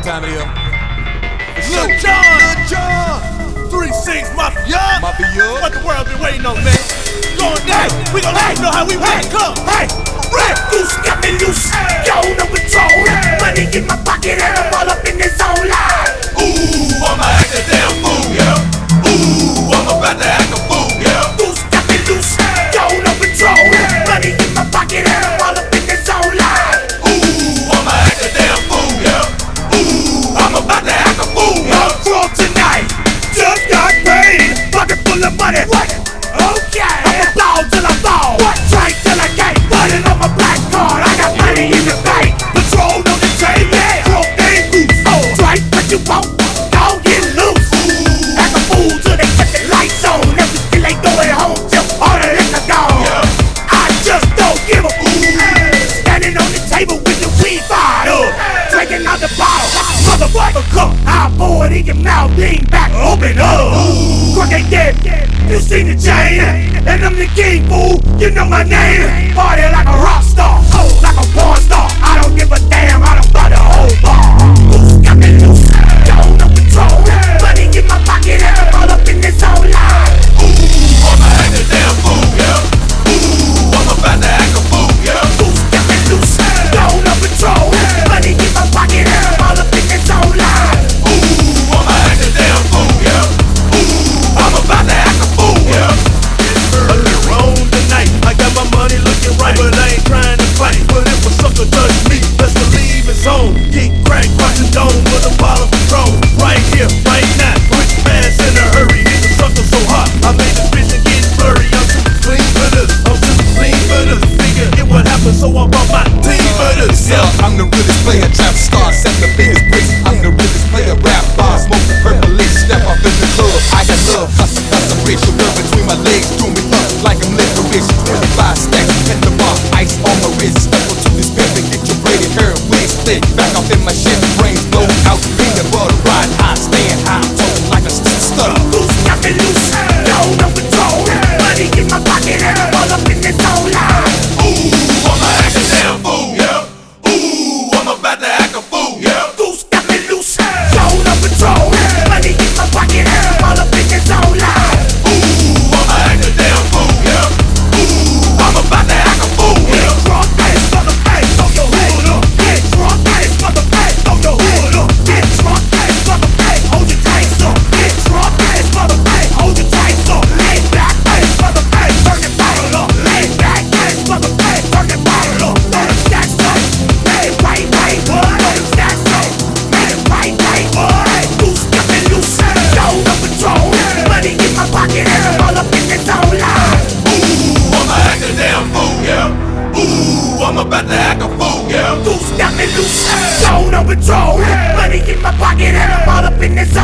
time of year. Lil Jon, 3-6 Mafia. What the world been waiting on, man? Going down, we gon' let you know how we want. Come. Hey, red goose got me loose. Yo, no control. Money in my pocket and I'm all up in this zone line. Ooh, I'ma act a damn fool, yeah. Ooh, I'm about to act a fool, yeah. Goose got me loose. Yo, no control. Money in my pocket and I'm all up in this zone line. Ooh, I'ma act a damn fool, yeah. Ooh, I'm about to act a fool, yeah. I'm from tonight. Just got paid. Pocket full of money. What? Okay. I'ma ball till I fall. What? Drink till I can't. Money on my black card. I got money in the bank. Patrol on the chain. Yeah. Broke and goose. Oh. Drink what you want. Don't get loose. Act a fool till they cut the lights on. Never still ain't going home till all the liquor gone. Yeah. I just don't give a Standing on the table with the weed fired up. Drinking out the bottle. Motherfucker, come. I'll pour it in your mouth. Lean back. Open up. Crooked dead. You seen the chain, and I'm the king, fool. You know my name. Party like a rock star, oh, like a porn star. I don't give a damn. I don't buy the whole bar. Goose got me loose, yo, no control. Money in my pocket, and I'm all up in this whole line. Ooh, I'ma act a damn fool, yeah. Ooh, I'm about to act a fool, yeah. Goose got me loose, yo, no control. Money in my pocket, and I'm all up in this whole line. Ooh, I'ma act a damn fool, yeah. Ooh, I'm about to act a fool, yeah. A little wrong tonight. I got my money looking right, but I ain't trying to fight. But if a sucker touch me, best believe it's on. Get crack, watch the dome with a bottle of Patron. Right here, right now, quick, fast, in a hurry. These a sucker so hot, I made this vision get blurry. I'm too clean for this, I'm too clean for this. Figure it would happen, so I brought my team for this. Yeah, I'm the realest player, trap star, set the biggest bricks. I'm the realest player, rap bar, smoke the purple leaf, step off in the club. I got love, custom racial love between my legs, do me up like I'm licorice. 25 stacks, hit the bar, ice on my wrist. Step up to this pimp and get your braided hair and wig split. Back off in my shit, brains blow out, peanut butter, ride high, stand high, I'm told like a stutter. Goose got me loose, yo, no control. Money in my pocket, and I'm all up in this whole line. Ooh, I'ma act a damn fool, yeah. Ooh, I'm about to act a fool, yeah. Goose got me loose, yo, no control. Money in my pocket, and I'm all up in this whole line. Ooh, I'ma act a damn fool, yeah. Ooh, I'm about to act a fool, yeah. Get drunk, ass mother face, throw your hood up. Get drunk, ass mother face, throw your hood up. Get drunk, ass mother face, hold your tanks up. Get drunk, ass mother face, hold your tanks up. Lay back, ass mother face, turn your bottle up. Lay back, ass mother face, turn your bottle up. Throw them stacks up, lay right, what? Throw them stacks up, lay right, what? Goose got me loose, yo, no control. Money in my pocket, and I'm all up in this whole line. Ooh, I'ma act a damn fool, yeah. Ooh, I'm about to act a fool, yeah. Goose got me loose, yo, no control. Money in my pocket, and I'm all up in this